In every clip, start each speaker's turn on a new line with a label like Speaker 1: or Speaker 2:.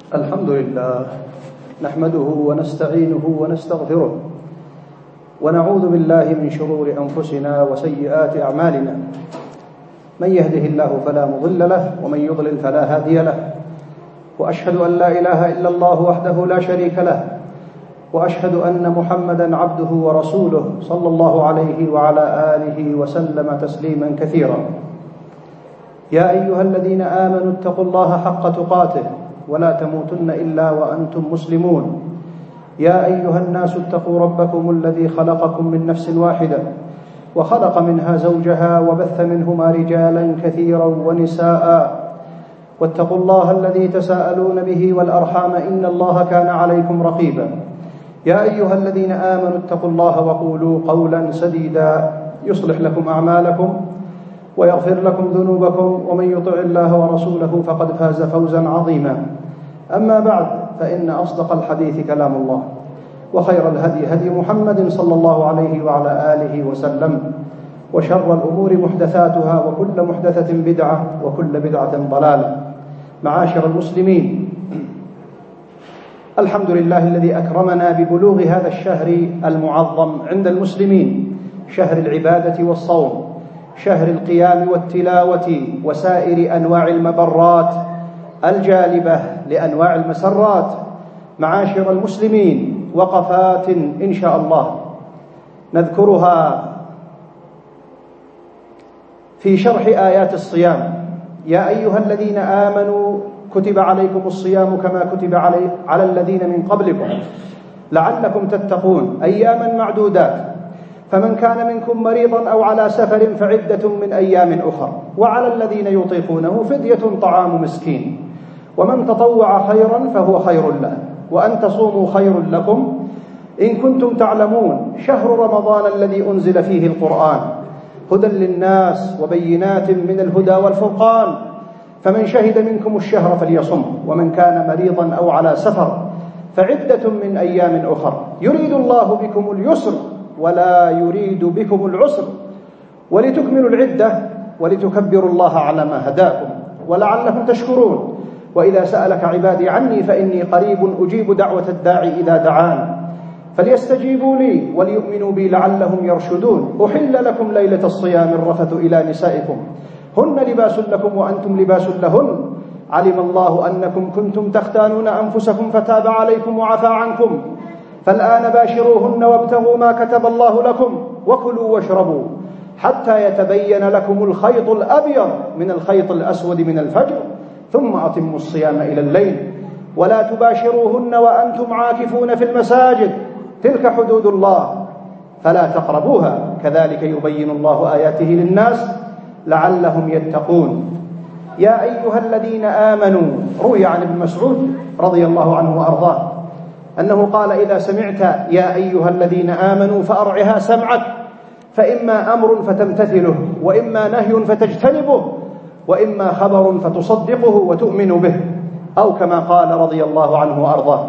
Speaker 1: الحمد لله نحمده ونستعينه ونستغفره ونعوذ بالله من شرور أنفسنا وسيئات أعمالنا. من يهده الله فلا مضل له ومن يضلل فلا هادي له، وأشهد أن لا إله إلا الله وحده لا شريك له، وأشهد أن محمدا عبده ورسوله صلى الله عليه وعلى آله وسلم تسليما كثيرا. يا أيها الذين آمنوا اتقوا الله حق تقاته ولا تموتن إلا وأنتم مسلمون. يا أيها الناس اتقوا ربكم الذي خلقكم من نفس واحدة وخلق منها زوجها وبث منهما رجالا كثيرا ونساء، واتقوا الله الذي تساءلون به والأرحام إن الله كان عليكم رقيبا. يا أيها الذين آمنوا اتقوا الله وقولوا قولا سديدا يصلح لكم أعمالكم ويغفر لكم ذنوبكم، ومن يطع الله ورسوله فقد فاز فوزا عظيما. أما بعد، فإن أصدق الحديث كلام الله، وخير الهدي هدي محمد صلى الله عليه وعلى آله وسلم، وشر الأمور محدثاتها، وكل محدثة بدعة، وكل بدعة ضلالة. معاشر المسلمين، الحمد لله الذي أكرمنا ببلوغ هذا الشهر المعظم عند المسلمين، شهر العبادة والصوم، شهر القيام والتلاوة وسائر أنواع المبرات الجالبة لأنواع المسرات. معاشر المسلمين، وقفات إن شاء الله نذكرها في شرح آيات الصيام. يا أيها الذين آمنوا كتب عليكم الصيام كما كتب على الذين من قبلكم لعلكم تتقون أياما معدودات، فمن كان منكم مريضا أو على سفر فعدة من أيام أخر، وعلى الذين يطيقونه فدية طعام مسكين، ومن تطوع خيرا فهو خير له، وأن تصوموا خير لكم إن كنتم تعلمون. شهر رمضان الذي أنزل فيه القرآن هدى للناس وبينات من الهدى والفرقان، فمن شهد منكم الشهر فليصم، ومن كان مريضا أو على سفر فعدة من أيام أخر، يريد الله بكم اليسر ولا يريد بكم العسر، ولتكملوا العدة ولتكبروا الله على ما هداكم ولعلكم تشكرون. وإذا سألك عبادي عني فإني قريب أجيب دعوة الداعي إذا دعان، فليستجيبوا لي وليؤمنوا بي لعلهم يرشدون. أحل لكم ليلة الصيام الرفث إلى نسائكم هن لباس لكم وأنتم لباس لهن، علم الله أنكم كنتم تختانون أنفسكم فتاب عليكم وعفى عنكم، فالآن باشروهن وابتغوا ما كتب الله لكم وكلوا واشربوا حتى يتبين لكم الخيط الأبيض من الخيط الأسود من الفجر، ثم أتموا الصيام إلى الليل، ولا تباشروهن وأنتم عاكفون في المساجد، تلك حدود الله فلا تقربوها، كذلك يبين الله آياته للناس لعلهم يتقون. يا أيها الذين آمنوا، روي عن ابن مسعود رضي الله عنه وأرضاه أنه قال: إذا سمعت يا أيها الذين آمنوا فأرعها سمعك، فإما أمر فتمتثله، وإما نهي فتجتنبه، وإما خبر فتصدقه وتؤمن به، أو كما قال رضي الله عنه وأرضاه.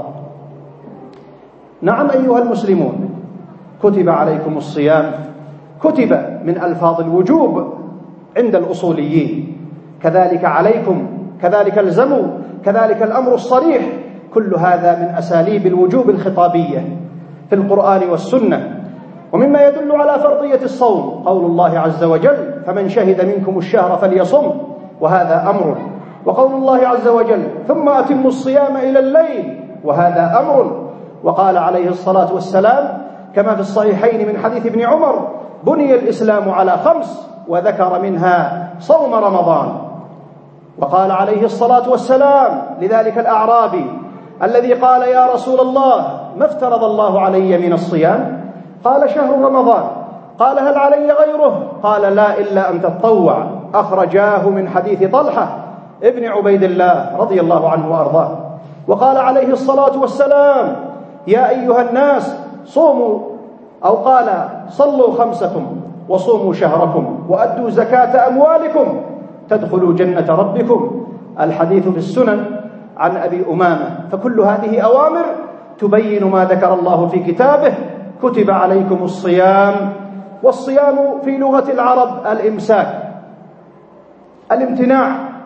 Speaker 1: نعم أيها المسلمون، كتب عليكم الصيام، كتب من ألفاظ الوجوب عند الأصوليين، كذلك عليكم، كذلك الزموا، كذلك الأمر الصريح، كل هذا من أساليب الوجوب الخطابية في القرآن والسنة. ومما يدل على فرضية الصوم قول الله عز وجل: فمن شهد منكم الشهر فليصم، وهذا أمر. وقول الله عز وجل: ثم أتموا الصيام إلى الليل، وهذا أمر. وقال عليه الصلاة والسلام كما في الصحيحين من حديث ابن عمر: بني الإسلام على 5، وذكر منها صوم رمضان. وقال عليه الصلاة والسلام لذلك الأعرابي الذي قال: يا رسول الله، ما افترض الله علي من الصيام؟ قال: شهر رمضان. قال: هل علي غيره؟ قال: لا، إلا أن تتطوع. أخرجاه من حديث طلحة ابن عبيد الله رضي الله عنه وأرضاه. وقال عليه الصلاة والسلام: يا أيها الناس صوموا، أو قال: صلوا 5 وصوموا شهركم وأدوا زكاة أموالكم تدخلوا جنة ربكم. الحديث في السنن عن أبي أمامة. فكل هذه أوامر تبين ما ذكر الله في كتابه: كتب عليكم الصيام. والصيام في لغة العرب الإمساك، الامتناع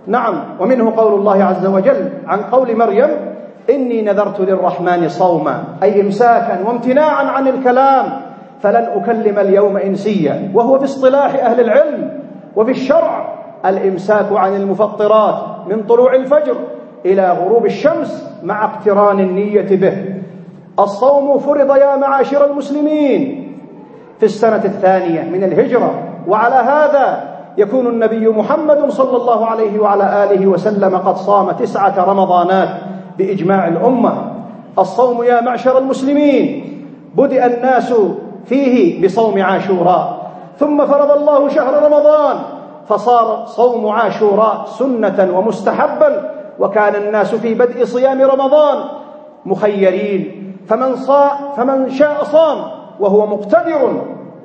Speaker 1: نعم، ومنه قول الله عز وجل عن قول مريم: إني نذرت للرحمن صوما، أي إمساكا وامتناعا عن الكلام، فلن أكلم اليوم إنسيا، وهو باصطلاح أهل العلم وفي الشرع الإمساك عن المفطرات من طلوع الفجر إلى غروب الشمس مع اقتران النية به. الصوم فرض يا معاشر المسلمين في السنة الثانية من الهجرة، وعلى هذا يكون النبي محمد صلى الله عليه وعلى آله وسلم قد صام 9 رمضانات بإجماع الأمة. الصوم يا معشر المسلمين بدأ الناس فيه بصوم عاشوراء، ثم فرض الله شهر رمضان، فصار صوم عاشوراء سنة ومستحبا، وكان الناس في بدء صيام رمضان مخيرين، فمن شاء صام وهو مقتدر،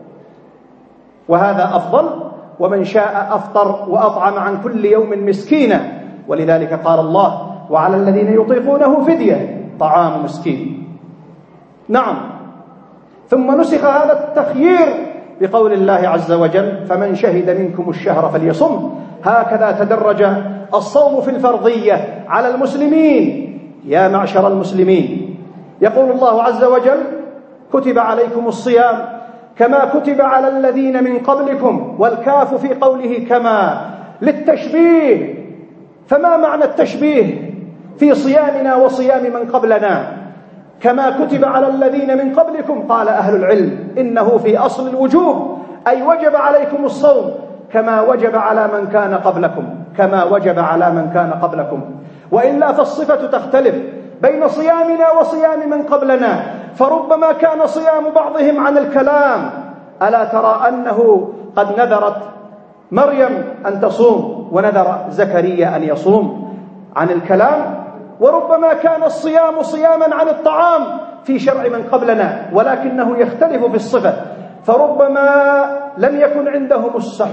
Speaker 1: وهذا أفضل، ومن شاء أفطر وأطعم عن كل يوم مسكينا، ولذلك قال الله: وعلى الذين يطيقونه فدية طعام مسكين. نعم، ثم نسخ هذا التخيير بقول الله عز وجل: فمن شهد منكم الشهر فليصم. هكذا تدرج الصوم في الفرضية على المسلمين. يا معشر المسلمين، يقول الله عز وجل: كتب عليكم الصيام كما كتب على الذين من قبلكم، والكاف في قوله كما للتشبيه. فما معنى التشبيه في صيامنا وصيام من قبلنا؟ كما كتب على الذين من قبلكم، قال أهل العلم إنه في أصل الوجوب، أي وجب عليكم الصوم كما وجب على من كان قبلكم، كما وجب على من كان قبلكم. وإلا فالصفة تختلف بين صيامنا وصيام من قبلنا، فربما كان صيام بعضهم عن الكلام. ألا ترى أنه قد نذرت مريم أن تصوم، ونذر زكريا أن يصوم عن الكلام، وربما كان الصيام صياما عن الطعام في شرع من قبلنا، ولكنه يختلف في الصفة، فربما لم يكن عندهم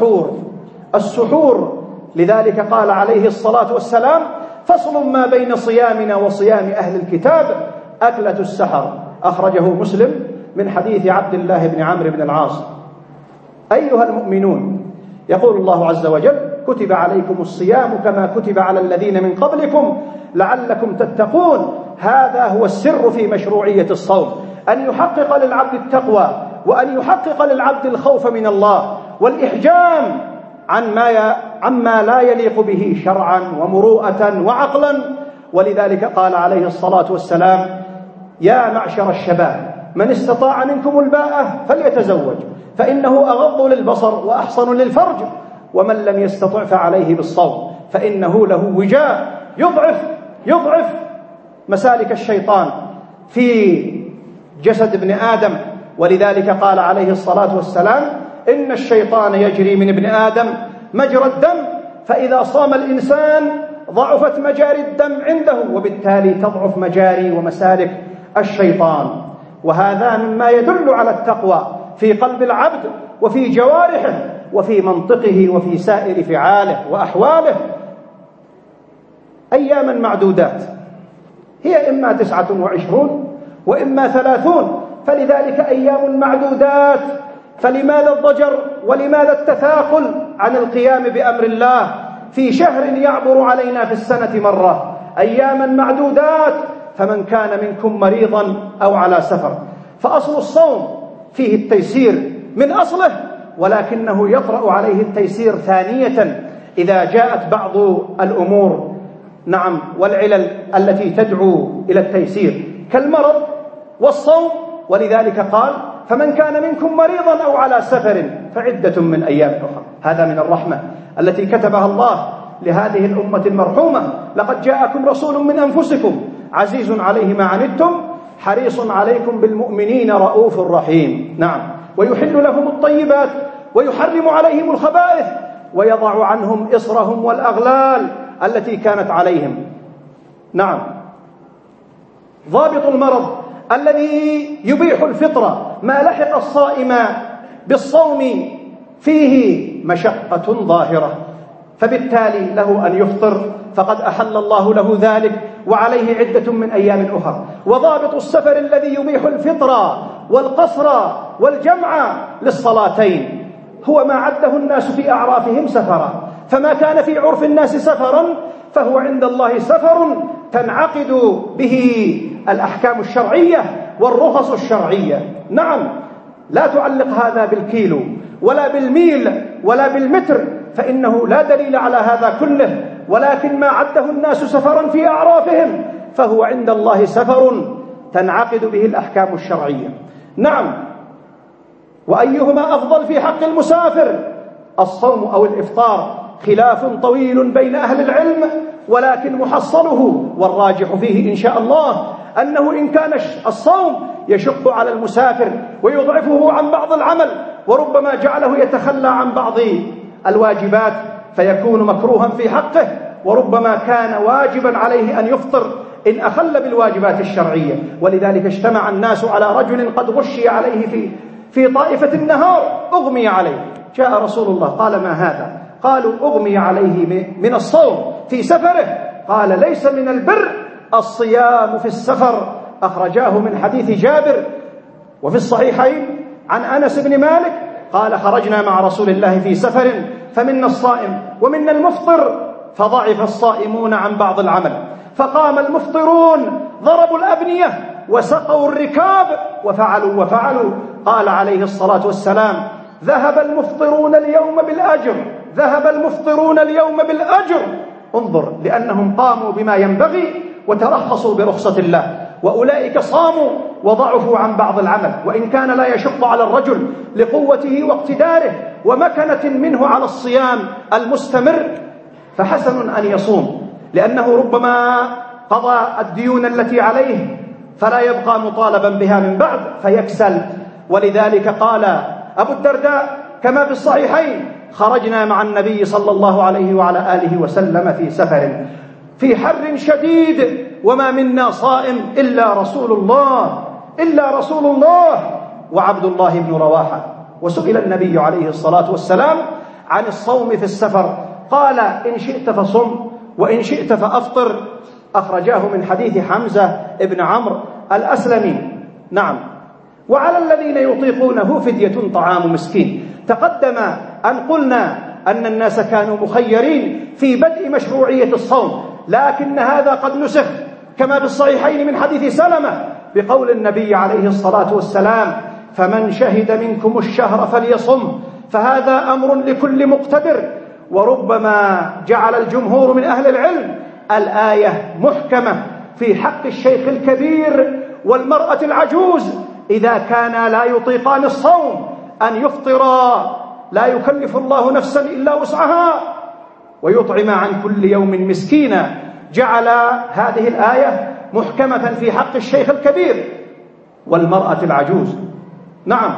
Speaker 1: السحور. لذلك قال عليه الصلاة والسلام: فصل ما بين صيامنا وصيام أهل الكتاب أكلة السحر. أخرجه مسلم من حديث عبد الله بن عمرو بن العاص. أيها المؤمنون، يقول الله عز وجل: كتب عليكم الصيام كما كتب على الذين من قبلكم لعلكم تتقون. هذا هو السر في مشروعية الصوم، أن يحقق للعبد التقوى، وأن يحقق للعبد الخوف من الله، والإحجام عما لا يليق به شرعا ومروءة وعقلا. ولذلك قال عليه الصلاة والسلام: يا معشر الشباب، من استطاع منكم الباءة فليتزوج، فإنه أغض للبصر وأحصن للفرج، ومن لم يستطع فعليه بالصوم، فإنه له وجاء يضعف مسالك الشيطان في جسد ابن آدم. ولذلك قال عليه الصلاة والسلام: إن الشيطان يجري من ابن آدم مجرى الدم، فإذا صام الإنسان ضعفت مجاري الدم عنده، وبالتالي تضعف مجاري ومسالك الشيطان. وهذا مما يدل على التقوى في قلب العبد وفي جوارحه وفي منطقه وفي سائر فعاله وأحواله. أياما معدودات، هي إما 29 وإما 30، فلذلك أيام معدودات. فلماذا الضجر ولماذا التثاقل عن القيام بأمر الله في شهر يعبر علينا في السنة مرة؟ أياما معدودات، فمن كان منكم مريضا أو على سفر. فأصل الصوم فيه التيسير من أصله، ولكنه يطرأ عليه التيسير ثانية إذا جاءت بعض الأمور نعم والعلل التي تدعو إلى التيسير كالمرض والصوم. ولذلك قال: فمن كان منكم مريضا أو على سفر فعدة من أيام أخرى. هذا من الرحمة التي كتبها الله لهذه الأمة المرحومة: لقد جاءكم رسول من أنفسكم عزيز عليه ما عنتم حريص عليكم بالمؤمنين رؤوف رحيم. نعم، ويحل لهم الطيبات ويحرم عليهم الخبائث ويضع عنهم إصرهم والأغلال التي كانت عليهم. نعم، ضابط المرض الذي يبيح الفطرة ما لحق الصائم بالصوم فيه مشقة ظاهرة، فبالتالي له أن يفطر، فقد أحل الله له ذلك وعليه عدة من أيام أخرى. وضابط السفر الذي يبيح الفطر والقصر والجمع للصلاتين هو ما عده الناس في أعرافهم سفرا، فما كان في عرف الناس سفرا فهو عند الله سفر تنعقد به الأحكام الشرعية والرخص الشرعية. نعم، لا تعلق هذا بالكيلو ولا بالميل ولا بالمتر، فإنه لا دليل على هذا كله، ولكن ما عده الناس سفرا في أعرافهم فهو عند الله سفر تنعقد به الأحكام الشرعية. نعم. وأيهما أفضل في حق المسافر، الصوم أو الإفطار؟ خلاف طويل بين أهل العلم، ولكن محصله والراجح فيه إن شاء الله أنه إن كان الصوم يشق على المسافر ويضعفه عن بعض العمل وربما جعله يتخلى عن بعض الواجبات فيكون مكروها في حقه، وربما كان واجبا عليه أن يفطر إن أخل بالواجبات الشرعية. ولذلك اجتمع الناس على رجل قد غشي عليه في طائفة النهار، أغمي عليه، جاء رسول الله قال: ما هذا؟ قالوا: أغمي عليه من الصوم في سفره. قال: ليس من البر الصيام في السفر. أخرجاه من حديث جابر، وفي الصحيحين عن أنس بن مالك قال: خرجنا مع رسول الله في سفر فمنا الصائم ومنا المفطر، فضعف الصائمون عن بعض العمل، فقام المفطرون ضربوا الأبنية وسقوا الركاب وفعلوا. قال عليه الصلاة والسلام: ذهب المفطرون اليوم بالأجر. انظر، لأنهم قاموا بما ينبغي وترخصوا برخصة الله، وأولئك صاموا وضعفوا عن بعض العمل، وإن كان لا يشق على الرجل لقوته واقتداره ومكنة منه على الصيام المستمر، فحسن أن يصوم، لأنه ربما قضى الديون التي عليه فلا يبقى مطالبا بها من بعد فيكسل. ولذلك قال أبو الدرداء كما في الصحيحين: خرجنا مع النبي صلى الله عليه وعلى آله وسلم في سفر في حر شديد وما منا صائم إلا رسول الله وعبد الله بن رواحة. وسئل النبي عليه الصلاة والسلام عن الصوم في السفر، قال: إن شئت فصم وإن شئت فأفطر. أخرجاه من حديث حمزة بن عمرو الأسلمي. نعم. وعلى الذين يطيقونه فدية طعام مسكين. تقدم أن قلنا أن الناس كانوا مخيرين في بدء مشروعية الصوم، لكن هذا قد نسخ كما في الصحيحين من حديث سلمة بقول النبي عليه الصلاة والسلام: فمن شهد منكم الشهر فليصم. فهذا أمر لكل مقتدر. وربما جعل الجمهور من أهل العلم الآية محكمة في حق الشيخ الكبير والمرأة العجوز إذا كانا لا يطيقان الصوم أن يفطرا، لا يكلف الله نفسا إلا وسعها، ويطعم عن كل يوم مسكينا. جعل هذه الآية محكمة في حق الشيخ الكبير والمرأة العجوز. نعم.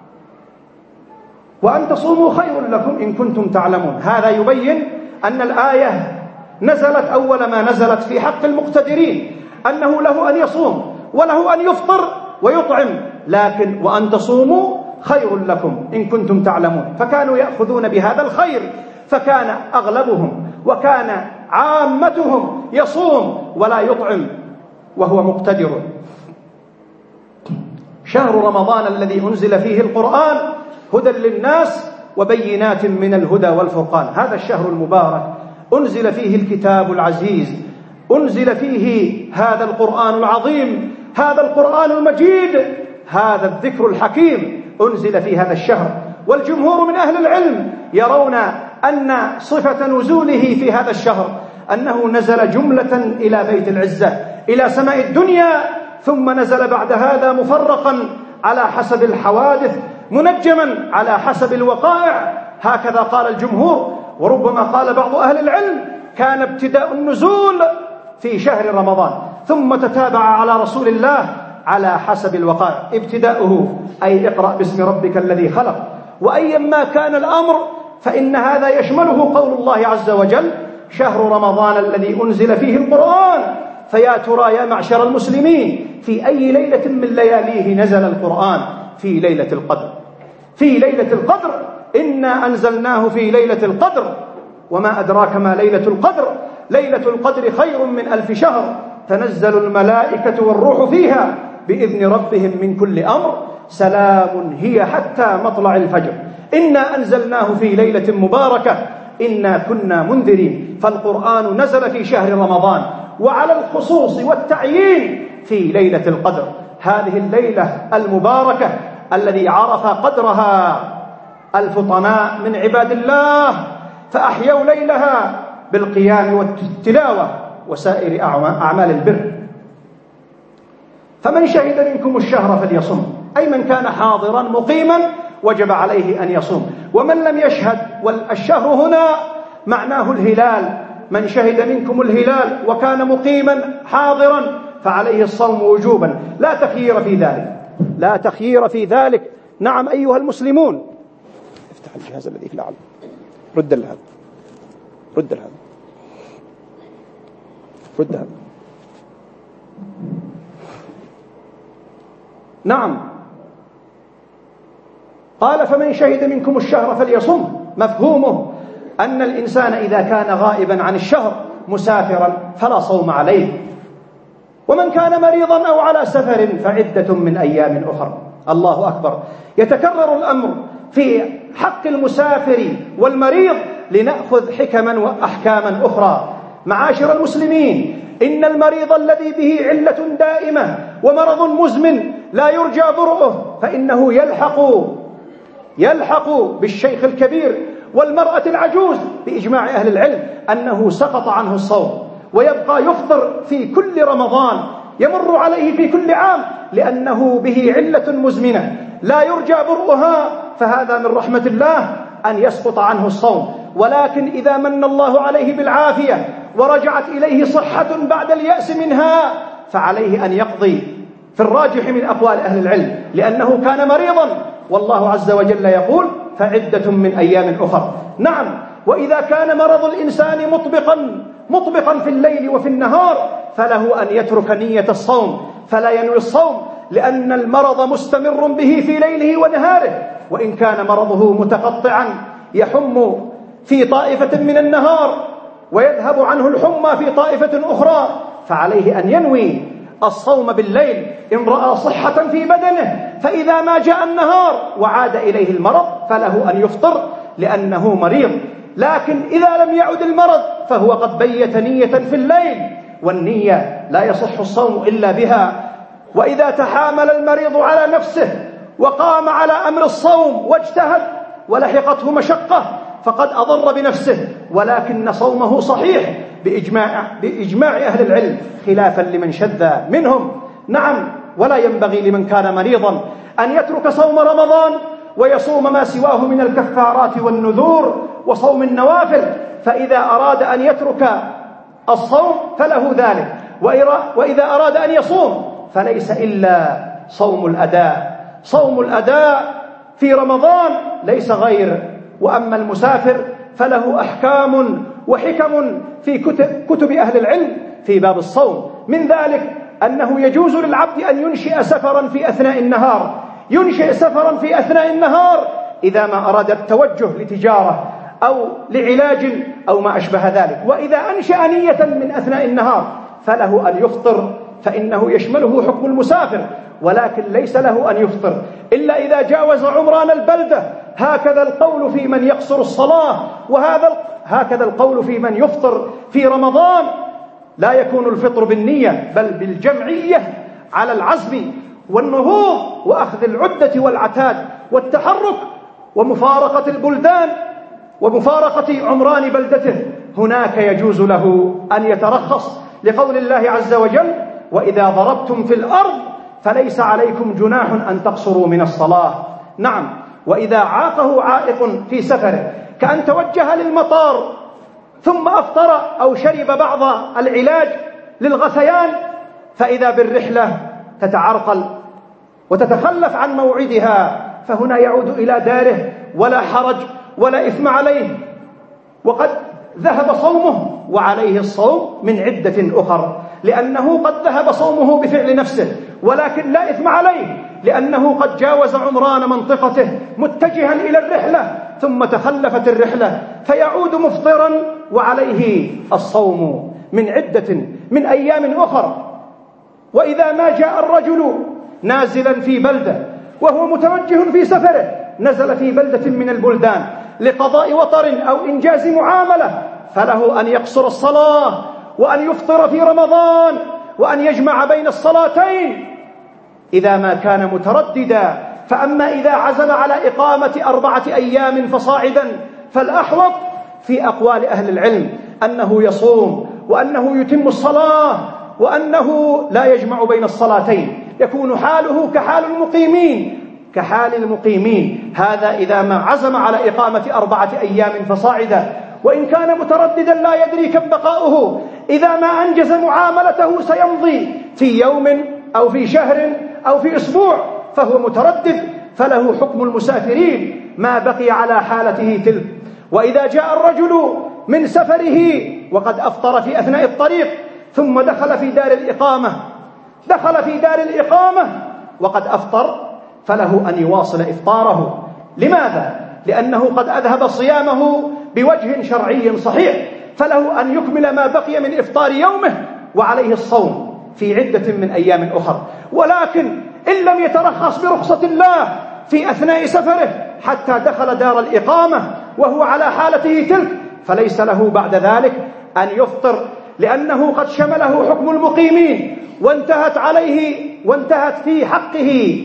Speaker 1: وأن تصوموا خير لكم إن كنتم تعلمون. هذا يبين أن الآية نزلت أول ما نزلت في حق المقتدرين، أنه له أن يصوم وله أن يفطر ويطعم، لكن وأن تصوموا خير لكم إن كنتم تعلمون. فكانوا يأخذون بهذا الخير، فكان أغلبهم وكان عامتهم يصوم ولا يطعم وهو مقتدر. شهر رمضان الذي أنزل فيه القرآن هدى للناس وبينات من الهدى والفرقان. هذا الشهر المبارك أنزل فيه الكتاب العزيز، أنزل فيه هذا القرآن العظيم، هذا القرآن المجيد، هذا الذكر الحكيم أنزل في هذا الشهر. والجمهور من أهل العلم يرون أن صفة نزوله في هذا الشهر أنه نزل جملة إلى بيت العزة إلى سماء الدنيا، ثم نزل بعد هذا مفرقا على حسب الحوادث، منجما على حسب الوقائع. هكذا قال الجمهور. وربما قال بعض أهل العلم كان ابتداء النزول في شهر رمضان ثم تتابع على رسول الله على حسب الوقائع. ابتداؤه أي اقرأ باسم ربك الذي خلق. وأيا ما كان الأمر فإن هذا يشمله قول الله عز وجل: شهر رمضان الذي أنزل فيه القرآن. فيا ترى يا معشر المسلمين في أي ليلة من لياليه نزل القرآن؟ في ليلة القدر. في ليلة القدر. إنا أنزلناه في ليلة القدر. وما أدراك ما ليلة القدر؟ ليلة القدر خير من 1000 شهر، تنزل الملائكة والروح فيها بإذن ربهم من كل أمر، سلام هي حتى مطلع الفجر. إنا أنزلناه في ليلة مباركة، إنا كنا منذرين. فالقرآن نزل في شهر رمضان، وعلى الخصوص والتعيين في ليلة القدر، هذه الليلة المباركة الذي عرف قدرها الفطناء من عباد الله، فأحيوا ليلها بالقيام والتلاوة وسائر أعمال البر. فمن شهد منكم الشهر فليصم، أي من كان حاضرا مقيما وجب عليه أن يصوم. ومن لم يشهد، والشهر هنا معناه الهلال، من شهد منكم الهلال وكان مقيما حاضرا فعليه الصوم وجوبا، لا تخيير في ذلك، لا تخيير في ذلك. نعم أيها المسلمون، افتح الجهاز الذي في الأعلى، رد هذا، رد هذا، رد هذا. نعم، قال فمن شهد منكم الشهر فليصم، مفهومه أن الإنسان إذا كان غائبا عن الشهر مسافرا فلا صوم عليه، ومن كان مريضا أو على سفر فعدة من أيام أخر. الله أكبر. يتكرر الأمر في حق المسافر والمريض لنأخذ حكما وأحكاما أخرى. معاشر المسلمين، إن المريض الذي به علة دائمة ومرض مزمن لا يرجى برؤه فإنه يلحق بالشيخ الكبير والمرأة العجوز بإجماع أهل العلم أنه سقط عنه الصوم، ويبقى يفطر في كل رمضان، يمر عليه في كل عام، لأنه به علة مزمنة لا يرجى برؤها، فهذا من رحمة الله أن يسقط عنه الصوم. ولكن إذا من الله عليه بالعافية ورجعت إليه صحة بعد اليأس منها فعليه أن يقضي في الراجح من أقوال أهل العلم، لأنه كان مريضا، والله عز وجل يقول فعدة من أيام أخر. نعم، وإذا كان مرض الإنسان مطبقا في الليل وفي النهار فله أن يترك نية الصوم فلا ينوي الصوم، لأن المرض مستمر به في ليله ونهاره. وإن كان مرضه متقطعا يحم في طائفة من النهار ويذهب عنه الحمى في طائفة أخرى فعليه أن ينوي الصوم بالليل إن رأى صحة في بدنه، فإذا ما جاء النهار وعاد إليه المرض فله أن يفطر لأنه مريض. لكن إذا لم يعد المرض فهو قد بيت نية في الليل، والنية لا يصح الصوم إلا بها. وإذا تحامل المريض على نفسه وقام على أمر الصوم واجتهد ولحقته مشقة فقد أضر بنفسه، ولكن صومه صحيح بإجماع أهل العلم خلافا لمن شذ منهم. نعم، ولا ينبغي لمن كان مريضا أن يترك صوم رمضان ويصوم ما سواه من الكفارات والنذور وصوم النوافل، فإذا أراد أن يترك الصوم فله ذلك، وإذا أراد أن يصوم فليس إلا صوم الأداء. صوم الأداء في رمضان ليس غير. وأما المسافر فله أحكام وحكم في كتب أهل العلم في باب الصوم، من ذلك أنه يجوز للعبد أن ينشئ سفرا في أثناء النهار، ينشئ سفرا في أثناء النهار إذا ما أراد التوجه لتجارة أو لعلاج أو ما أشبه ذلك. وإذا أنشأ نية من أثناء النهار فله أن يفطر، فإنه يشمله حكم المسافر، ولكن ليس له أن يفطر إلا إذا جاوز عمران البلدة. هكذا القول في من يقصر الصلاة، هكذا القول في من يفطر في رمضان. لا يكون الفطر بالنية بل بالجمعية على العزم والنهوض وأخذ العدة والعتاد والتحرك ومفارقة البلدان ومفارقة عمران بلدته. هناك يجوز له أن يترخص لقول الله عز وجل وإذا ضربتم في الأرض فليس عليكم جناح أن تقصروا من الصلاة. نعم، وإذا عاقه عائق في سفره كأن توجه للمطار ثم أفطر أو شرب بعض العلاج للغثيان، فإذا بالرحلة تتعرقل وتتخلف عن موعدها، فهنا يعود إلى داره ولا حرج ولا إثم عليه، وقد ذهب صومه وعليه الصوم من عدة أخر، لأنه قد ذهب صومه بفعل نفسه، ولكن لا إثم عليه لأنه قد جاوز عمران منطقته متجها إلى الرحلة ثم تخلفت الرحلة فيعود مفطرا وعليه الصوم من عدة من أيام أخر. وإذا ما جاء الرجل نازلا في بلدة وهو متوجه في سفره، نزل في بلدة من البلدان لقضاء وطر أو إنجاز معاملة فله أن يقصر الصلاة وأن يفطر في رمضان وأن يجمع بين الصلاتين إذا ما كان مترددا. فأما إذا عزم على إقامة 4 أيام فصاعدا فالأحوط في أقوال أهل العلم أنه يصوم وأنه يتم الصلاة وأنه لا يجمع بين الصلاتين، يكون حاله كحال المقيمين. هذا إذا ما عزم على إقامة 4 أيام فصاعدا، وإن كان مترددا لا يدري كم بقاؤه، إذا ما أنجز معاملته سيمضي في يوم أو في شهر أو في أسبوع فهو متردد، فله حكم المسافرين ما بقي على حالته تلك. وإذا جاء الرجل من سفره وقد أفطر في أثناء الطريق ثم دخل في دار الإقامة وقد أفطر فله أن يواصل إفطاره. لماذا؟ لأنه قد أذهب صيامه بوجه شرعي صحيح، فله أن يكمل ما بقي من إفطار يومه وعليه الصوم في عدة من أيام أخرى. ولكن إن لم يترخص برخصة الله في أثناء سفره حتى دخل دار الإقامة وهو على حالته تلك فليس له بعد ذلك أن يفطر، لأنه قد شمله حكم المقيمين وانتهت في حقه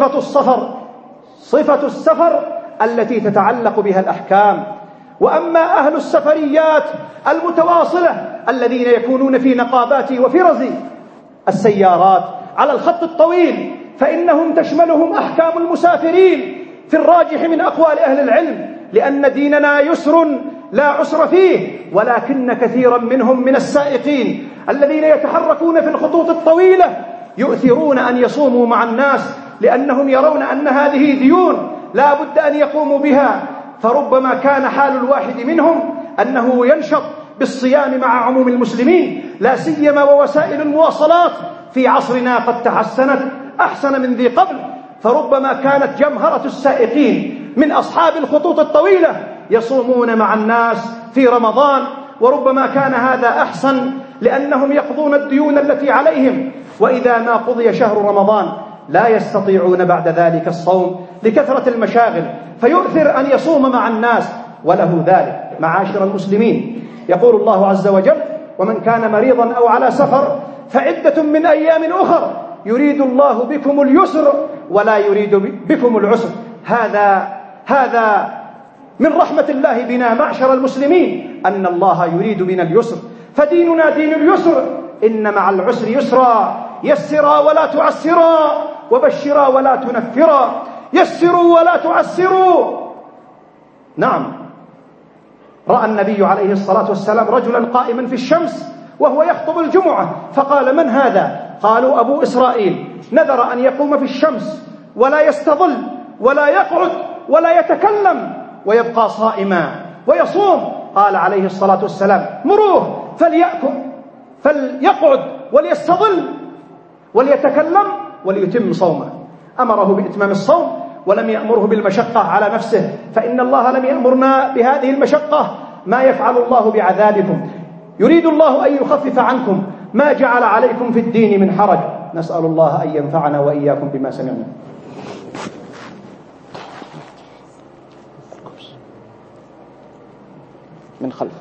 Speaker 1: صفة السفر التي تتعلق بها الأحكام. وأما أهل السفريات المتواصلة الذين يكونون في نقابات وفرز السيارات على الخط الطويل فإنهم تشملهم أحكام المسافرين في الراجح من أقوال أهل العلم، لأن ديننا يسر لا عسر فيه. ولكن كثيرا منهم من السائقين الذين يتحركون في الخطوط الطويلة يؤثرون أن يصوموا مع الناس، لأنهم يرون أن هذه ديون لا بد أن يقوموا بها. فربما كان حال الواحد منهم أنه ينشط بالصيام مع عموم المسلمين، لا سيما ووسائل المواصلات في عصرنا قد تحسنت أحسن من ذي قبل، فربما كانت جمهرة السائقين من أصحاب الخطوط الطويلة يصومون مع الناس في رمضان، وربما كان هذا أحسن لأنهم يقضون الديون التي عليهم. وإذا ما قضي شهر رمضان لا يستطيعون بعد ذلك الصوم لكثرة المشاغل، فيؤثر أن يصوم مع الناس وله ذلك. معاشر المسلمين، يقول الله عز وجل: ومن كان مريضا أو على سفر فعدة من أيام أخر يريد الله بكم اليسر ولا يريد بكم العسر. هذا من رحمة الله بنا معشر المسلمين أن الله يريد بنا اليسر، فديننا دين اليسر. إن مع العسر يسرا، يسرا ولا تعسرا، وبشرا ولا تنفرا، يسروا ولا تعسروا. نعم، رأى النبي عليه الصلاة والسلام رجلا قائما في الشمس وهو يخطب الجمعة، فقال: من هذا؟ قالوا: أبو إسرائيل، نذر أن يقوم في الشمس ولا يستظل ولا يقعد ولا يتكلم ويبقى صائما ويصوم. قال عليه الصلاة والسلام: مروه فليقعد وليستظل وليتكلم وليتم صومه. أمره بإتمام الصوم ولم يأمره بالمشقة على نفسه، فإن الله لم يأمرنا بهذه المشقة. ما يفعل الله بعذابكم؟ يريد الله أن يخفف عنكم، ما جعل عليكم في الدين من حرج. نسأل الله أن ينفعنا وإياكم بما سمعنا. من خلف.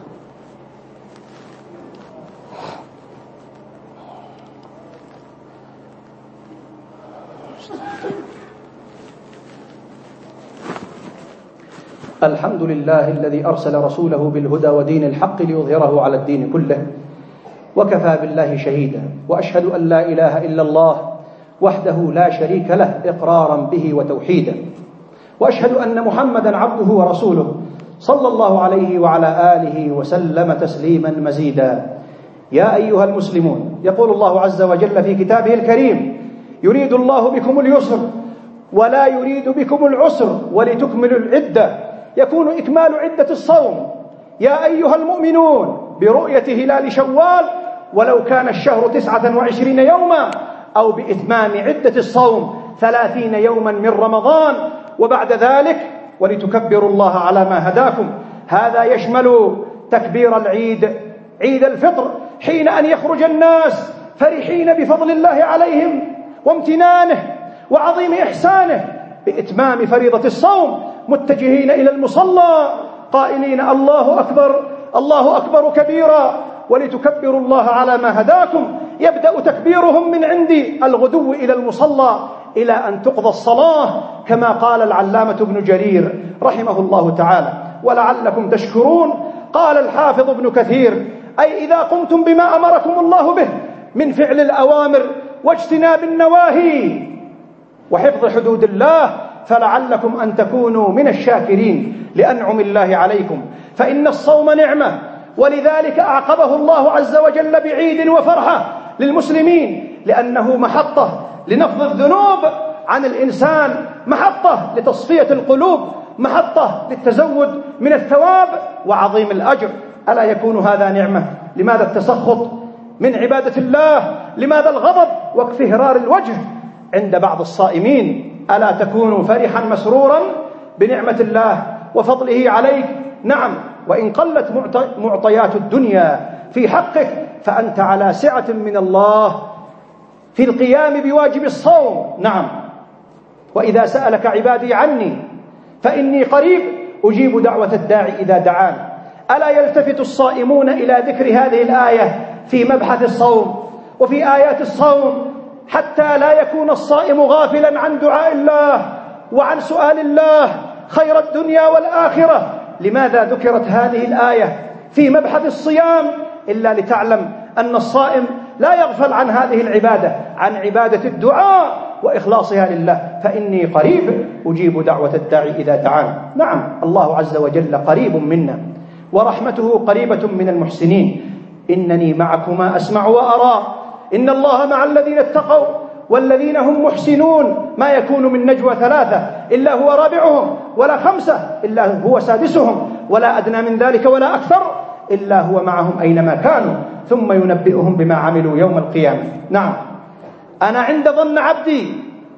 Speaker 1: الحمد لله الذي أرسل رسوله بالهدى ودين الحق ليظهره على الدين كله، وكفى بالله شهيدا. وأشهد أن لا إله إلا الله وحده لا شريك له إقرارا به وتوحيدا، وأشهد أن محمدا عبده ورسوله صلى الله عليه وعلى آله وسلم تسليما مزيدا. يا أيها المسلمون، يقول الله عز وجل في كتابه الكريم: يريد الله بكم اليسر ولا يريد بكم العسر ولتكملوا العدة. يكون إكمال عدة الصوم يا أيها المؤمنون برؤية هلال شوال ولو كان الشهر 29 يوما، أو بإتمام عدة الصوم 30 يوما من رمضان، وبعد ذلك ولتكبروا الله على ما هداكم. هذا يشمل تكبير العيد، عيد الفطر، حين أن يخرج الناس فرحين بفضل الله عليهم وامتنانه وعظيم إحسانه بإتمام فريضة الصوم متجهين إلى المصلى قائلين الله أكبر الله أكبر كبيرا ولتكبروا الله على ما هداكم. يبدأ تكبيرهم من عند الغدو إلى المصلى إلى أن تقضى الصلاة، كما قال العلامة ابن جرير رحمه الله تعالى: ولعلكم تشكرون. قال الحافظ ابن كثير: أي إذا قمتم بما أمركم الله به من فعل الأوامر واجتناب النواهي وحفظ حدود الله، فلعلكم أن تكونوا من الشاكرين لأنعم الله عليكم، فإن الصوم نعمة، ولذلك أعقبه الله عز وجل بعيد وفرحة للمسلمين، لأنه محطة لنفض الذنوب عن الإنسان، محطة لتصفية القلوب، محطة للتزود من الثواب وعظيم الأجر. ألا يكون هذا نعمة؟ لماذا التسخط من عبادة الله؟ لماذا الغضب واكفهرار الوجه عند بعض الصائمين؟ ألا تكون فرحا مسرورا بنعمة الله وفضله عليك؟ نعم، وإن قلت معطيات الدنيا في حقك فأنت على سعة من الله في القيام بواجب الصوم. نعم، وإذا سألك عبادي عني فإني قريب أجيب دعوة الداعي إذا دعان. ألا يلتفت الصائمون إلى ذكر هذه الآية في مبحث الصوم وفي آيات الصوم حتى لا يكون الصائم غافلا عن دعاء الله وعن سؤال الله خير الدنيا والآخرة؟ لماذا ذكرت هذه الآية في مبحث الصيام؟ إلا لتعلم أن الصائم لا يغفل عن هذه العبادة، عن عبادة الدعاء وإخلاصها لله. فإني قريب أجيب دعوة الداعي إذا دعان. نعم، الله عز وجل قريب منا ورحمته قريبة من المحسنين. إنني معكما أسمع وأرى، إن الله مع الذين اتقوا والذين هم محسنون. ما يكون من نجوى ثلاثة إلا هو رابعهم، ولا خمسة إلا هو سادسهم، ولا أدنى من ذلك ولا أكثر إلا هو معهم أينما كانوا، ثم ينبئهم بما عملوا يوم القيامة. نعم، أنا عند ظن عبدي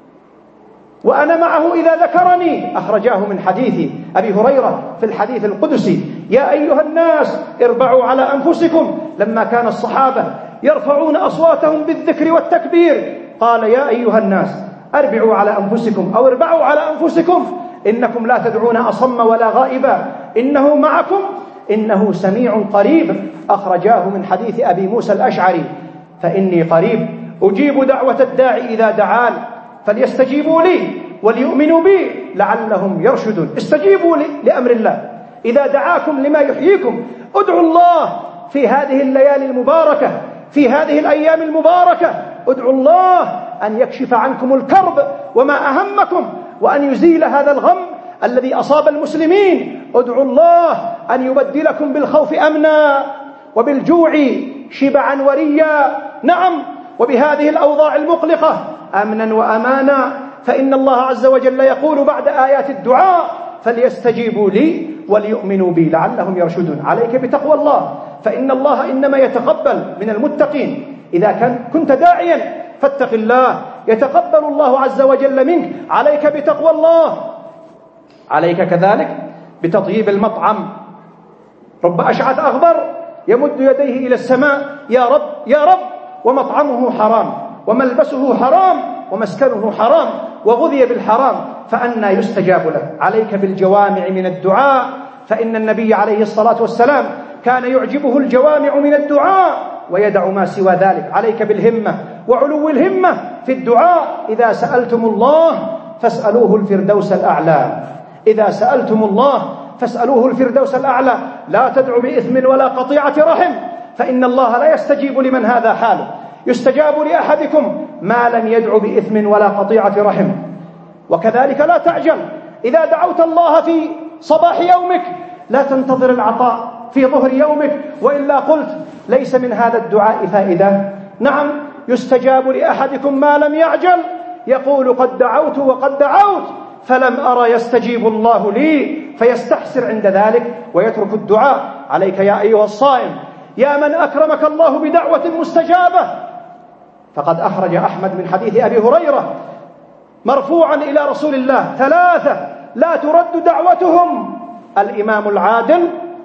Speaker 1: وأنا معه إذا ذكرني. أخرجاه من حديث أبي هريرة في الحديث القدسي: يا أيها الناس اربعوا على أنفسكم. لما كان الصحابة يرفعون أصواتهم بالذكر والتكبير قال: يا أيها الناس اربعوا على أنفسكم أو اربعوا على أنفسكم، إنكم لا تدعون أصم ولا غائبا، إنه معكم إنه سميع قريب. أخرجاه من حديث أبي موسى الأشعري: فإني قريب أجيب دعوة الداعي إذا دعان فليستجيبوا لي وليؤمنوا بي لعلهم يرشدون. استجيبوا لأمر الله إذا دعاكم لما يحييكم. ادعوا الله في هذه الليالي المباركة، في هذه الأيام المباركة، ادعوا الله أن يكشف عنكم الكرب وما أهمكم، وأن يزيل هذا الغم الذي أصاب المسلمين. ادعوا الله أن يبدلكم بالخوف أمنا وبالجوع شبعا وريا. نعم، وبهذه الأوضاع المقلقة أمنا وأمانا. فإن الله عز وجل يقول بعد آيات الدعاء: فليستجيبوا لي وليؤمنوا بي لعلهم يرشدون. عليك بتقوى الله، فإن الله إنما يتقبل من المتقين. إذا كنت داعيا فاتق الله، يتقبل الله عز وجل منك. عليك بتقوى الله، عليك كذلك بتطيب المطعم. رب أشعث أغبر يمد يديه إلى السماء: يا رب يا رب، ومطعمه حرام وملبسه حرام ومسكنه حرام وغذي بالحرام، فأنى يستجاب له. عليك بالجوامع من الدعاء، فإن النبي عليه الصلاة والسلام كان يعجبه الجوامع من الدعاء ويدع ما سوى ذلك. عليك بالهمة وعلو الهمة في الدعاء. إذا سألتم الله فاسألوه الفردوس الأعلى، إذا سألتم الله فاسألوه الفردوس الأعلى. لا تدعوا بإثم ولا قطيعة رحم، فإن الله لا يستجيب لمن هذا حاله. يستجاب لأحدكم ما لم يدع بإثم ولا قطيعة رحم. وكذلك لا تعجل إذا دعوت الله في صباح يومك، لا تنتظر العطاء في ظهر يومك، وإلا قلت ليس من هذا الدعاء فائدة. نعم، يستجاب لأحدكم ما لم يعجل، يقول قد دعوت وقد دعوت فلم أرى يستجيب الله لي، فيستحسر عند ذلك ويترك الدعاء. عليك يا أيها الصائم، يا من أكرمك الله بدعوة مستجابة. فقد أخرج أحمد من حديث أبي هريرة مرفوعا إلى رسول الله: ثلاثة لا ترد دعوتهم: الإمام العادل،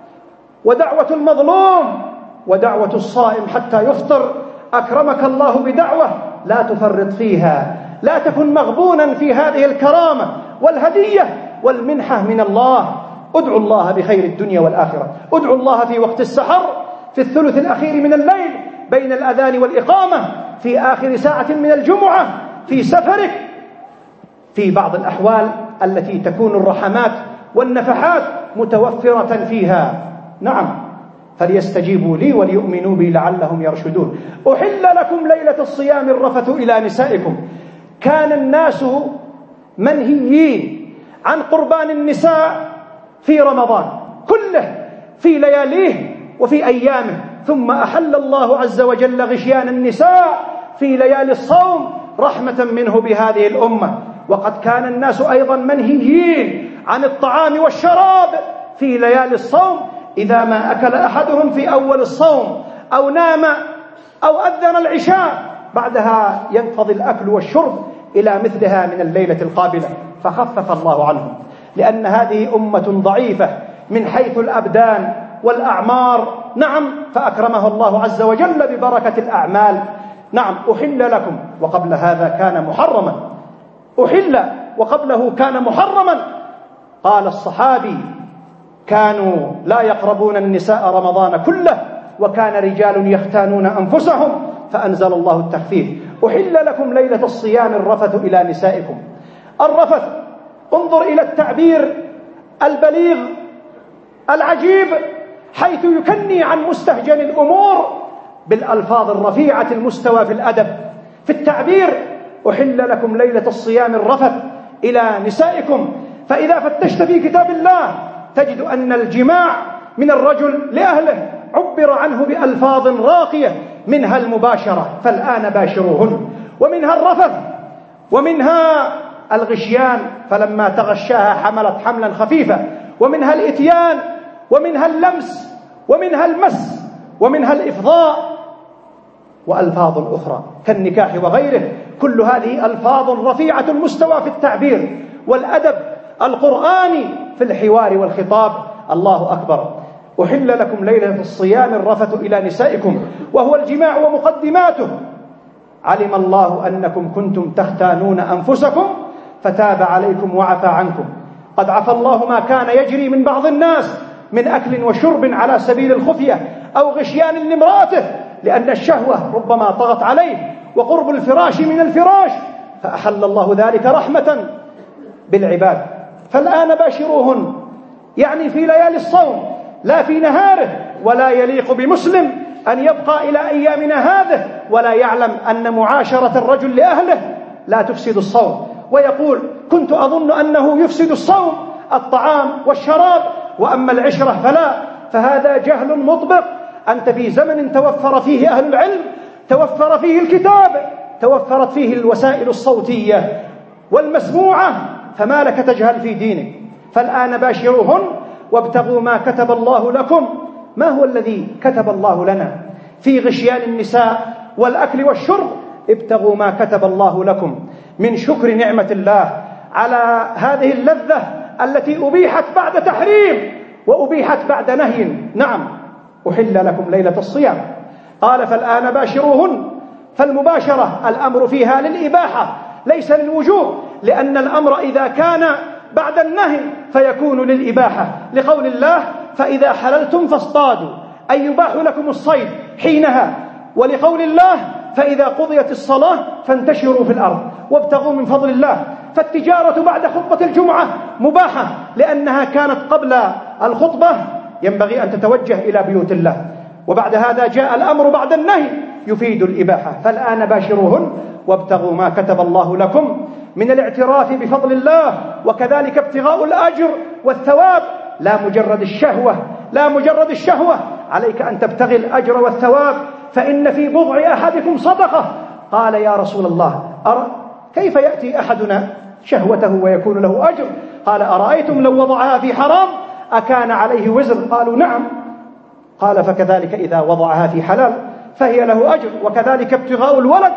Speaker 1: ودعوة المظلوم، ودعوة الصائم حتى يفطر. أكرمك الله بدعوة لا تفرط فيها، لا تكن مغبونا في هذه الكرامة والهدية والمنحة من الله. ادعوا الله بخير الدنيا والآخرة. ادعوا الله في وقت السحر، في الثلث الأخير من الليل، بين الأذان والإقامة، في آخر ساعة من الجمعة، في سفرك، في بعض الأحوال التي تكون الرحمات والنفحات متوفرة فيها. نعم، فليستجيبوا لي وليؤمنوا بي لعلهم يرشدون. أحل لكم ليلة الصيام الرفث إلى نسائكم. كان الناس منهيين عن قربان النساء في رمضان كله، في لياليه وفي أيامه، ثم أحل الله عز وجل غشيان النساء في ليالي الصوم رحمة منه بهذه الأمة. وقد كان الناس أيضا منهيين عن الطعام والشراب في ليالي الصوم، إذا ما أكل أحدهم في أول الصوم أو نام أو أذن العشاء بعدها ينقضي الأكل والشرب إلى مثلها من الليلة القابلة، فخفف الله عنهم، لأن هذه أمة ضعيفة من حيث الأبدان والأعمار. نعم، فأكرمه الله عز وجل ببركة الأعمال. نعم، أحل لكم، وقبل هذا كان محرما. أحل وقبله كان محرما. قال الصحابي: كانوا لا يقربون النساء رمضان كله، وكان رجال يختانون أنفسهم، فأنزل الله التخفيف: أحل لكم ليلة الصيام الرفث إلى نسائكم. الرفث، انظر إلى التعبير البليغ العجيب، حيث يكني عن مستهجن الأمور بالألفاظ الرفيعة المستوى في الأدب في التعبير. أحل لكم ليلة الصيام الرفث إلى نسائكم. فإذا فتشت في كتاب الله تجد أن الجماع من الرجل لأهله عبر عنه بألفاظ راقية، منها المباشرة: فالآن باشروهن، ومنها الرفث، ومنها الغشيان: فلما تغشاها حملت حملا خفيفا، ومنها الإتيان، ومنها اللمس، ومنها المس، ومنها الإفضاء، وألفاظ أخرى كالنكاح وغيره. كل هذه ألفاظ رفيعة المستوى في التعبير والأدب القرآني في الحوار والخطاب. الله أكبر. أحل لكم ليلة الصيام الرفث إلى نسائكم، وهو الجماع ومقدماته. علم الله أنكم كنتم تختانون أنفسكم فتاب عليكم وعفى عنكم. قد عفى الله ما كان يجري من بعض الناس من أكل وشرب على سبيل الخفية أو غشيان لامرأته، لأن الشهوة ربما طغت عليه، وقرب الفراش من الفراش، فأحل الله ذلك رحمة بالعباد. فالآن باشروهن، يعني في ليالي الصوم لا في نهاره. ولا يليق بمسلم أن يبقى إلى أيامنا هذه ولا يعلم أن معاشرة الرجل لأهله لا تفسد الصوم، ويقول: كنت أظن أنه يفسد الصوم الطعام والشراب، وأما العشرة فلا. فهذا جهل مطبق. أنت في زمن توفر فيه أهل العلم، توفر فيه الكتاب، توفرت فيه الوسائل الصوتية والمسموعة، فما لك تجهل في دينك؟ فالآن باشروهن وابتغوا ما كتب الله لكم. ما هو الذي كتب الله لنا في غشيان النساء والأكل والشرب؟ ابتغوا ما كتب الله لكم من شكر نعمة الله على هذه اللذة التي أبيحت بعد تحريم وأبيحت بعد نهي. نعم، أحل لكم ليلة الصيام. قال: فالآن باشروهن. فالمباشرة الأمر فيها للإباحة ليس للوجوب، لأن الأمر إذا كان بعد النهي فيكون للإباحة، لقول الله: فإذا حللتم فاصطادوا، أي يباح لكم الصيد حينها. ولقول الله: فإذا قضيت الصلاة فانتشروا في الأرض وابتغوا من فضل الله. فالتجارة بعد خطبة الجمعة مباحة، لأنها كانت قبل الخطبة، ينبغي أن تتوجه إلى بيوت الله. وبعد هذا جاء الأمر بعد النهي يفيد الإباحة. فالآن باشروهن وابتغوا ما كتب الله لكم من الاعتراف بفضل الله، وكذلك ابتغاء الأجر والثواب، لا مجرد الشهوة، لا مجرد الشهوة. عليك أن تبتغي الأجر والثواب، فإن في بضع أحدكم صدقة. قال: يا رسول الله، كيف يأتي أحدنا شهوته ويكون له أجر؟ قال: أرأيتم لو وضعها في حرام أكان عليه وزر؟ قالوا: نعم. قال: فكذلك إذا وضعها في حلال فهي له أجر. وكذلك ابتغاء الولد،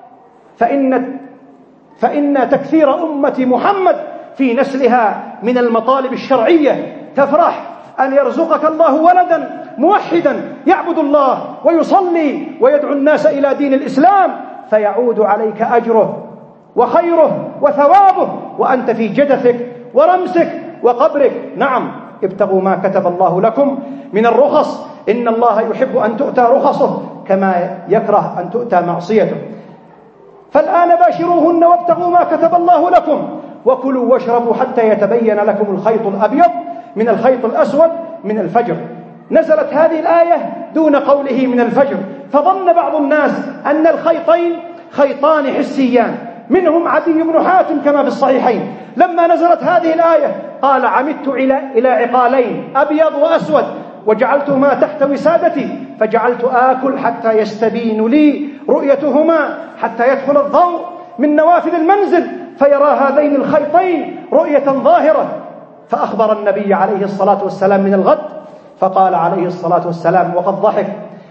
Speaker 1: فإن تكثير أمة محمد في نسلها من المطالب الشرعية. تفرح أن يرزقك الله ولدا موحدا يعبد الله ويصلي ويدعو الناس إلى دين الإسلام، فيعود عليك أجره وخيره وثوابه، وأنت في جدثك ورمسك وقبرك. نعم، ابتغوا ما كتب الله لكم من الرخص، إن الله يحب أن تؤتى رخصه كما يكره أن تؤتى معصيته. فالآن باشروهن وابتغوا ما كتب الله لكم وكلوا واشربوا حتى يتبين لكم الخيط الأبيض من الخيط الأسود من الفجر. نزلت هذه الآية دون قوله من الفجر، فظن بعض الناس أن الخيطين خيطان حسيان، منهم عدي بن حاتم كما في الصحيحين لما نزلت هذه الآية قال: عمدت إلى عقالين أبيض وأسود وجعلتهما تحت وسادتي، فجعلت آكل حتى يستبين لي رؤيتهما، حتى يدخل الضوء من نوافذ المنزل فيرى هذين الخيطين رؤية ظاهرة. فأخبر النبي عليه الصلاة والسلام من الغد، فقال عليه الصلاة والسلام وقد ضحك: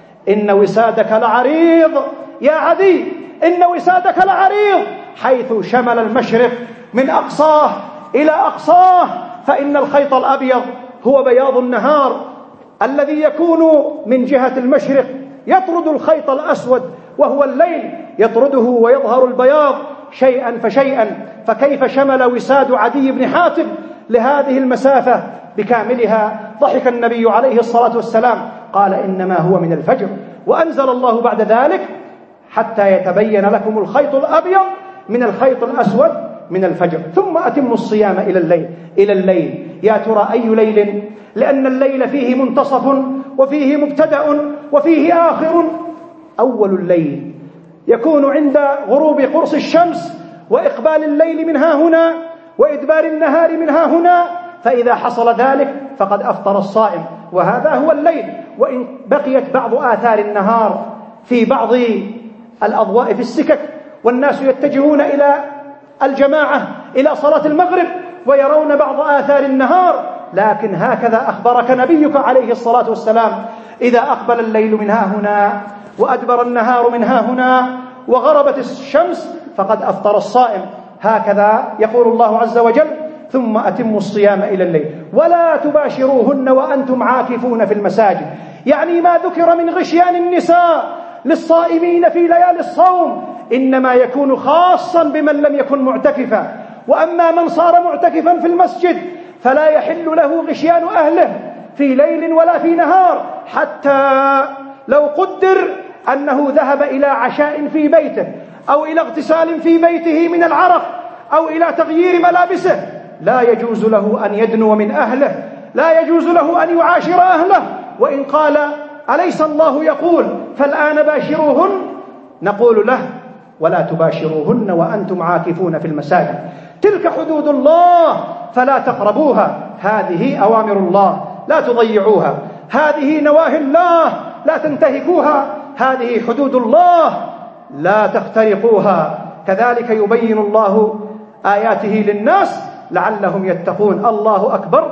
Speaker 1: إن وسادك لعريض يا عدي، إن وسادك لعريض، حيث شمل المشرق من أقصاه إلى أقصاه، فإن الخيط الأبيض هو بياض النهار الذي يكون من جهة المشرق، يطرد الخيط الأسود وهو الليل، يطرده ويظهر البياض شيئا فشيئا. فكيف شمل وساد عدي بن حاتم لهذه المسافة بكاملها؟ ضحك النبي عليه الصلاة والسلام قال: إنما هو من الفجر. وأنزل الله بعد ذلك: حتى يتبين لكم الخيط الأبيض من الخيط الأسود من الفجر، ثم أتموا الصيام إلى الليل. يا ترى أي ليل؟ لأن الليل فيه منتصف وفيه مبتدأ وفيه آخر. أول الليل يكون عند غروب قرص الشمس وإقبال الليل من ها هنا وإدبار النهار من ها هنا، فإذا حصل ذلك فقد أفطر الصائم، وهذا هو الليل. وإن بقيت بعض آثار النهار في بعض الأضواء في السكك والناس يتجهون إلى الجماعة إلى صلاة المغرب ويرون بعض آثار النهار، لكن هكذا أخبرك نبيك عليه الصلاة والسلام: إذا أقبل الليل من ها هنا وأدبر النهار من ها هنا وغربت الشمس فقد أفطر الصائم. هكذا يقول الله عز وجل: ثم أتموا الصيام إلى الليل ولا تباشروهن وأنتم عاكفون في المساجد. يعني ما ذكر من غشيان النساء للصائمين في ليالي الصوم إنما يكون خاصا بمن لم يكن معتكفا، وأما من صار معتكفا في المسجد فلا يحل له غشيان أهله في ليل ولا في نهار، حتى لو قدر أنه ذهب إلى عشاء في بيته أو إلى اغتسال في بيته من العرق أو إلى تغيير ملابسه، لا يجوز له أن يدنو من أهله، لا يجوز له أن يعاشر أهله. وإن قال: أليس الله يقول فالآن باشروهن؟ نقول له: ولا تباشروهن وأنتم عاكفون في المساجد، تلك حدود الله فلا تقربوها، هذه أوامر الله لا تضيعوها، هذه نواهي الله لا تنتهكوها، هذه حدود الله لا تخترقوها. كذلك يبين الله آياته للناس لعلهم يتقون. الله أكبر،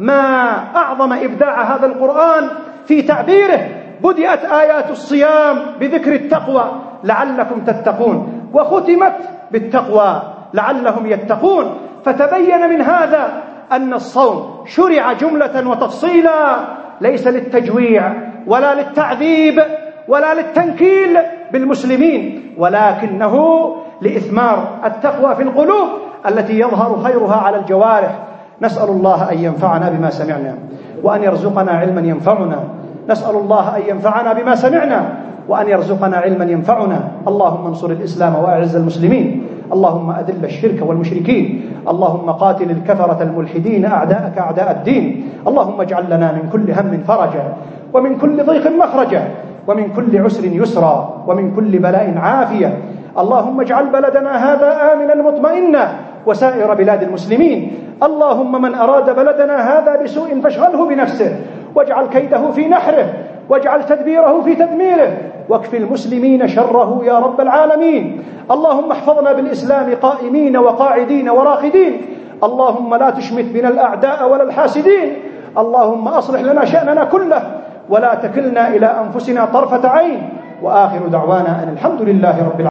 Speaker 1: ما أعظم إبداع هذا القرآن في تعبيره. بدأت آيات الصيام بذكر التقوى لعلكم تتقون، وختمت بالتقوى لعلهم يتقون. فتبين من هذا أن الصوم شرع جملة وتفصيلا، ليس للتجويع ولا للتعذيب ولا للتنكيل بالمسلمين، ولكنه لإثمار التقوى في القلوب التي يظهر خيرها على الجوارح. نسأل الله أن ينفعنا بما سمعنا وأن يرزقنا علما ينفعنا. نسأل الله أن ينفعنا بما سمعنا وأن يرزقنا علما ينفعنا. اللهم انصر الإسلام وأعز المسلمين، اللهم أذل الشرك والمشركين، اللهم قاتل الكفرة الملحدين أعداءك أعداء الدين. اللهم اجعل لنا من كل هم فرجا ومن كل ضيق مخرجا ومن كل عسر يسرا ومن كل بلاء عافية. اللهم اجعل بلدنا هذا آمنا مطمئنا وسائر بلاد المسلمين. اللهم من أراد بلدنا هذا بسوء فاشغله بنفسه واجعل كيده في نحره واجعل تدبيره في تدميره واكف المسلمين شره يا رب العالمين. اللهم احفظنا بالإسلام قائمين وقاعدين وراقدين. اللهم لا تشمت بنا الأعداء ولا الحاسدين. اللهم أصلح لنا شأننا كله ولا تكلنا إلى أنفسنا طرفة عين. وآخر دعوانا أن الحمد لله رب العالمين.